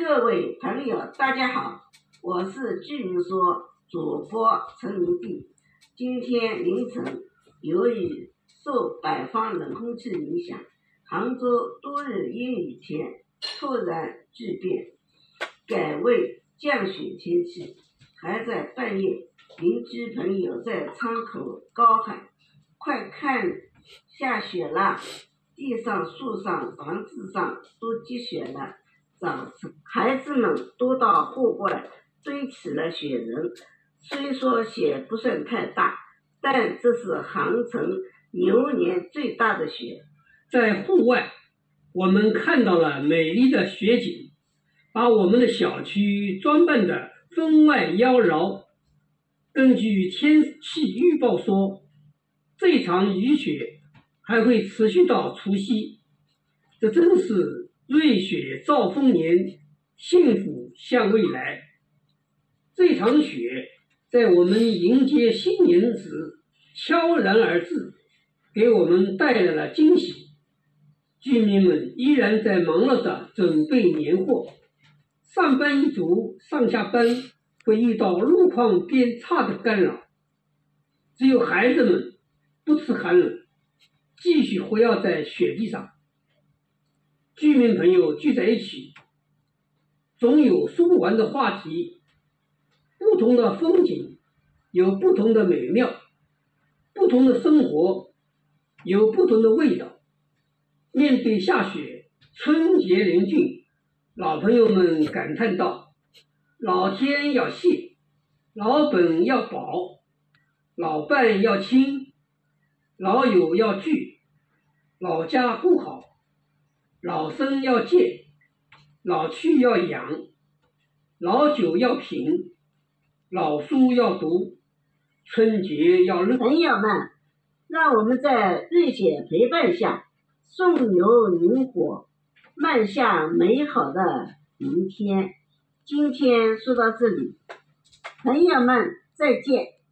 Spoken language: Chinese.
各位朋友，大家好，我是居民说主播陈明碧。今天凌晨，由于受北方冷空气影响，杭州多日阴雨天突然巨变，改为降雪天气。还在半夜，邻居朋友在窗口高喊：“快看，下雪了！”地上、树上、房子上都积雪了。早晨，孩子们都到户外堆起了雪人。虽说雪不算太大，但这是杭城牛年最大的雪。 在户外，我们看到了美丽的雪景，把我们的小区装扮得分外妖娆。根据天气预报说，这场雨雪还会持续到除夕，这真是瑞雪兆丰年，幸福向未来。这场雪在我们迎接新年时悄然而至，给我们带来了惊喜。居民们依然在忙碌地准备年货，上班一族上下班会遇到路况变差的干扰，只有孩子们不吃寒冷，继续活跃在雪地上。居民朋友聚在一起，总有说不完的话题。不同的风景有不同的美妙，不同的生活有不同的味道。面对下雪，春节临近，老朋友们感叹道：老天要谢，老本要保，老伴要亲，老友要聚，老家顾好，老生要戒，老去要养，老酒要品，老书要读，春节要乐。 朋友们，让我们在瑞雪陪伴下送牛迎火，迈向美好的明天。今天说到这里，朋友们再见。